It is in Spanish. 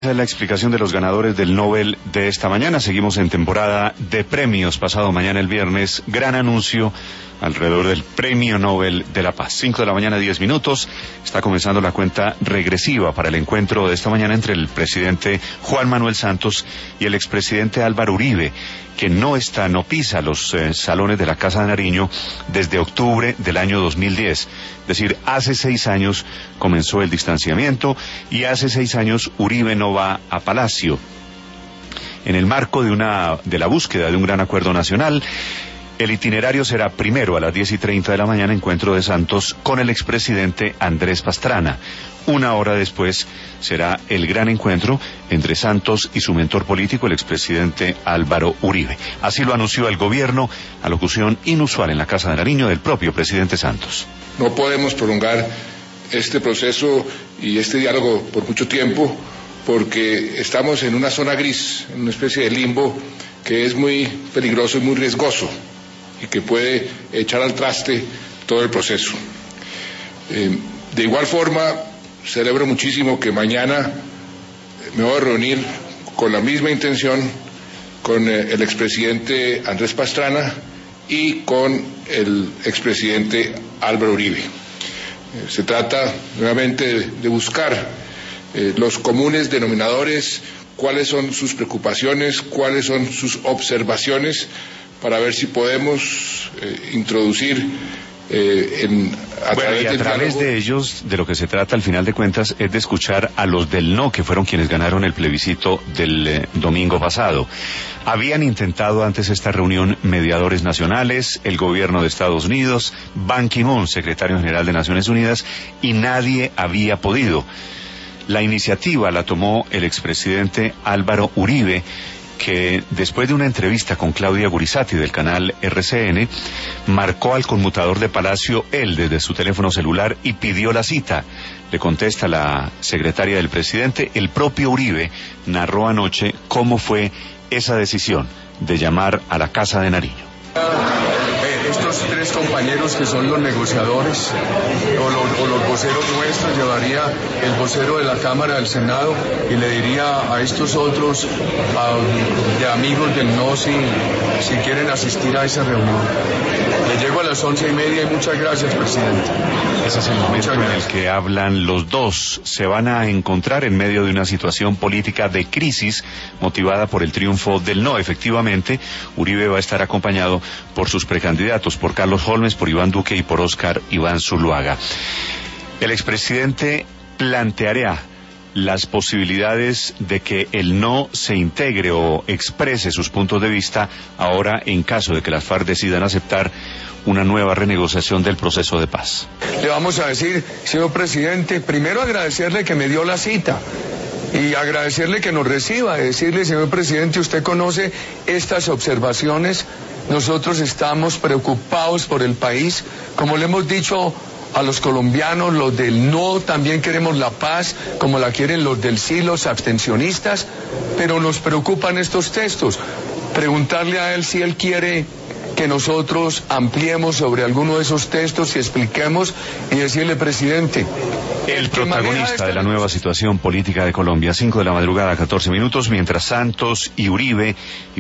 Esa es la explicación de los ganadores del Nobel de esta mañana. Seguimos en temporada de premios. Pasado mañana, el viernes, gran anuncio alrededor del Premio Nobel de la Paz. 5 de la mañana, 10 minutos. Está comenzando la cuenta regresiva para el encuentro de esta mañana entre el presidente Juan Manuel Santos y el expresidente Álvaro Uribe, que no pisa los salones de la Casa de Nariño desde octubre del año 2010. Es decir, hace 6 años comenzó el distanciamiento y hace 6 años Uribe no va a Palacio. En el marco de la búsqueda de un gran acuerdo nacional, el itinerario será primero a las 10:30 de la mañana, encuentro de Santos con el expresidente Andrés Pastrana. 1 hora después será el gran encuentro entre Santos y su mentor político, el expresidente Álvaro Uribe. Así lo anunció el gobierno, alocución inusual en la Casa de Nariño del propio presidente Santos. No podemos prolongar este proceso y este diálogo por mucho tiempo, porque estamos en una zona gris, en una especie de limbo que es muy peligroso y muy riesgoso y que puede echar al traste todo el proceso. De igual forma, celebro muchísimo que mañana me voy a reunir con la misma intención con el expresidente Andrés Pastrana y con el expresidente Álvaro Uribe. Se trata nuevamente de buscar los comunes denominadores, cuáles son sus preocupaciones, cuáles son sus observaciones, para ver si podemos introducir a través de ellos, de lo que se trata al final de cuentas es de escuchar a los del no, que fueron quienes ganaron el plebiscito del domingo pasado. Habían intentado antes esta reunión mediadores nacionales, el gobierno de Estados Unidos, Ban Ki-moon, secretario general de Naciones Unidas, y nadie había podido. La iniciativa la tomó el expresidente Álvaro Uribe, que después de una entrevista con Claudia Gurizati del canal RCN, marcó al conmutador de Palacio él desde su teléfono celular y pidió la cita. Le contesta la secretaria del presidente. El propio Uribe narró anoche cómo fue esa decisión de llamar a la Casa de Nariño. Estos 3 compañeros que son los negociadores o los voceros nuestros, llevaría el vocero de la Cámara del Senado y le diría a estos otros de amigos del no si quieren asistir a esa reunión. Le llego a las 11:30 y muchas gracias, presidente. Ese es el momento en el que hablan los dos. Se van a encontrar en medio de una situación política de crisis motivada por el triunfo del no. Efectivamente, Uribe va a estar acompañado por sus precandidatos, por Carlos Holmes, por Iván Duque y por Óscar Iván Zuluaga. El expresidente planteará las posibilidades de que el no se integre o exprese sus puntos de vista ahora en caso de que las FARC decidan aceptar una nueva renegociación del proceso de paz. Le vamos a decir, señor presidente, primero agradecerle que me dio la cita y agradecerle que nos reciba, decirle, señor presidente, usted conoce estas observaciones, nosotros estamos preocupados por el país, como le hemos dicho a los colombianos, los del no también queremos la paz, como la quieren los del sí, los abstencionistas, pero nos preocupan estos textos. Preguntarle a él si él quiere que nosotros ampliemos sobre alguno de esos textos y expliquemos y decirle, presidente, el protagonista de la nueva situación política de Colombia. 5 de la madrugada, 14 minutos, mientras Santos y Uribe